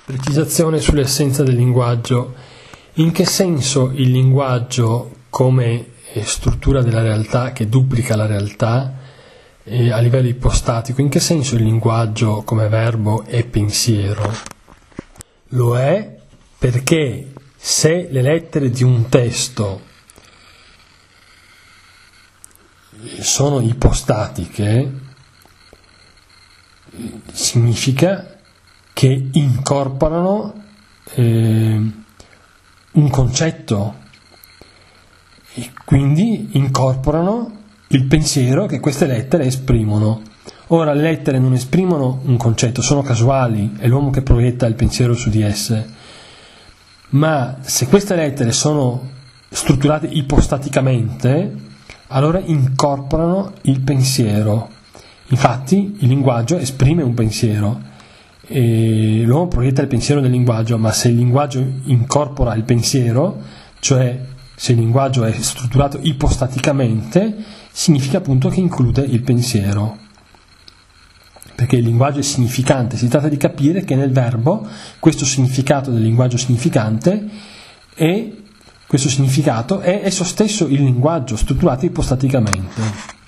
Precisazione sull'essenza del linguaggio. In che senso il linguaggio come struttura della realtà che duplica la realtà a livello ipostatico, in che senso il linguaggio come verbo è pensiero? Lo è perché se le lettere di un testo sono ipostatiche, significa che incorporano un concetto e quindi incorporano il pensiero che queste lettere esprimono. Ora, le lettere non esprimono un concetto, sono casuali, è l'uomo che proietta il pensiero su di esse, ma se queste lettere sono strutturate ipostaticamente, allora incorporano il pensiero. Infatti il linguaggio esprime un pensiero e l'uomo proietta il pensiero nel linguaggio, ma se il linguaggio incorpora il pensiero, cioè se il linguaggio è strutturato ipostaticamente, significa appunto che include il pensiero, perché il linguaggio è significante. Si tratta di capire che nel verbo questo significato del linguaggio significante questo significato è esso stesso il linguaggio strutturato ipostaticamente.